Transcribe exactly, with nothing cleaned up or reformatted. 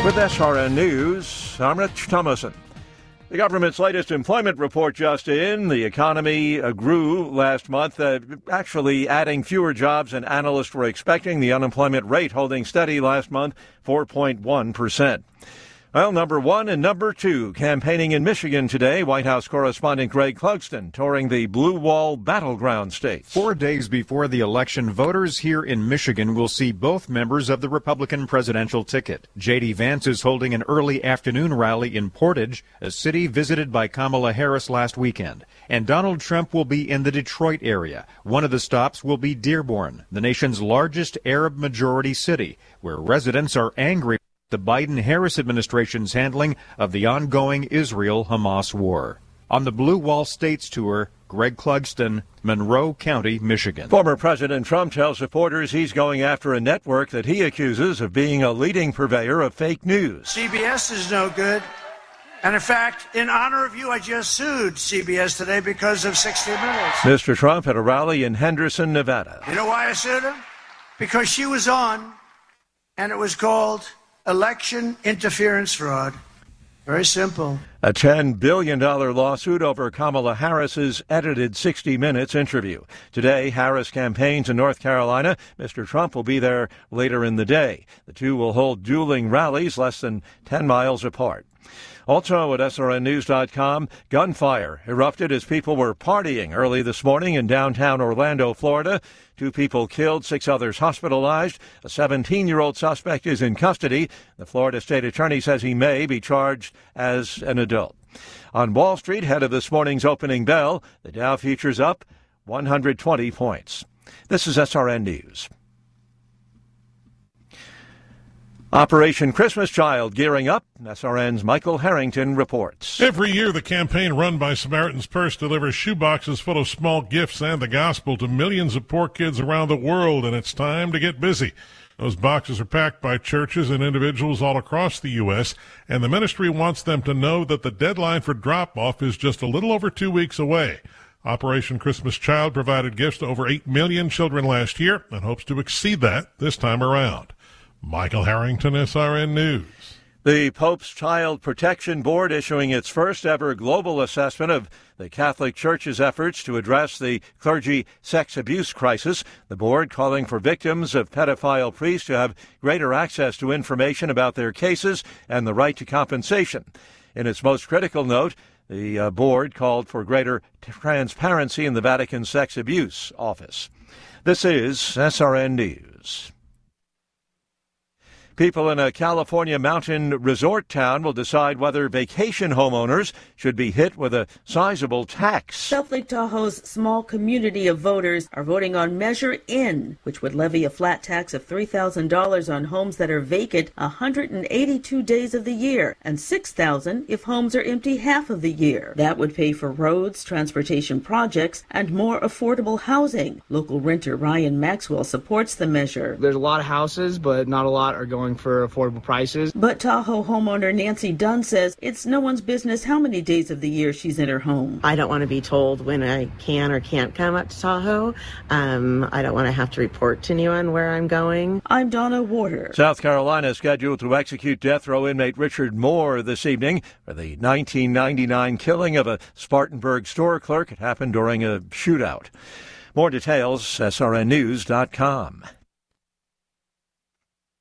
With S R N News, I'm Rich Thomason. The government's latest employment report just in. The economy uh, grew last month, uh, actually adding fewer jobs than analysts were expecting. The unemployment rate holding steady last month, four point one percent. Well, number one and number two campaigning in Michigan today. White House correspondent Greg Clugston touring the Blue Wall battleground states. Four days before the election, voters here in Michigan will see both members of the Republican presidential ticket. J D. Vance is holding an early afternoon rally in Portage, a city visited by Kamala Harris last weekend. And Donald Trump will be in the Detroit area. One of the stops will be Dearborn, the nation's largest Arab-majority city, where residents are angry the Biden-Harris administration's handling of the ongoing Israel-Hamas war. On the Blue Wall States tour, Greg Clugston, Monroe County, Michigan. Former President Trump tells supporters he's going after a network that he accuses of being a leading purveyor of fake news. C B S is no good. And in fact, in honor of you, I just sued C B S today because of sixty minutes. Mister Trump at a rally in Henderson, Nevada. You know why I sued her? Because she was on, and it was called election interference fraud. Very simple. A ten billion dollars lawsuit over Kamala Harris's edited sixty minutes interview. Today, Harris campaigns in North Carolina. Mister Trump will be there later in the day. The two will hold dueling rallies less than ten miles apart. Also at S R N news dot com, gunfire erupted as people were partying early this morning in downtown Orlando, Florida. Two people killed, six others hospitalized. A seventeen-year-old suspect is in custody. The Florida State Attorney says he may be charged as an adult. On Wall Street, ahead of this morning's opening bell, the Dow futures up one hundred twenty points. This is S R N News. Operation Christmas Child gearing up. S R N's Michael Harrington reports. Every year, the campaign run by Samaritan's Purse delivers shoeboxes full of small gifts and the gospel to millions of poor kids around the world, and it's time to get busy. Those boxes are packed by churches and individuals all across the U S, and the ministry wants them to know that the deadline for drop-off is just a little over two weeks away. Operation Christmas Child provided gifts to over eight million children last year and hopes to exceed that this time around. Michael Harrington, S R N News. The Pope's Child Protection Board issuing its first ever global assessment of the Catholic Church's efforts to address the clergy sex abuse crisis. The board calling for victims of pedophile priests to have greater access to information about their cases and the right to compensation. In its most critical note, the uh, board called for greater transparency in the Vatican Sex Abuse Office. This is S R N News. People in a California mountain resort town will decide whether vacation homeowners should be hit with a sizable tax. South Lake Tahoe's small community of voters are voting on Measure In, which would levy a flat tax of three thousand dollars on homes that are vacant one hundred eighty-two days of the year, and six thousand dollars if homes are empty half of the year. That would pay for roads, transportation projects, and more affordable housing. Local renter Ryan Maxwell supports the measure. There's a lot of houses, but not a lot are going for affordable prices. But Tahoe homeowner Nancy Dunn says it's no one's business how many days of the year she's in her home. I don't want to be told when I can or can't come up to Tahoe. Um, I don't want to have to report to anyone where I'm going. I'm Donna Warder. South Carolina is scheduled to execute death row inmate Richard Moore this evening for the nineteen ninety-nine killing of a Spartanburg store clerk. It happened during a shootout. More details, S R N news dot com.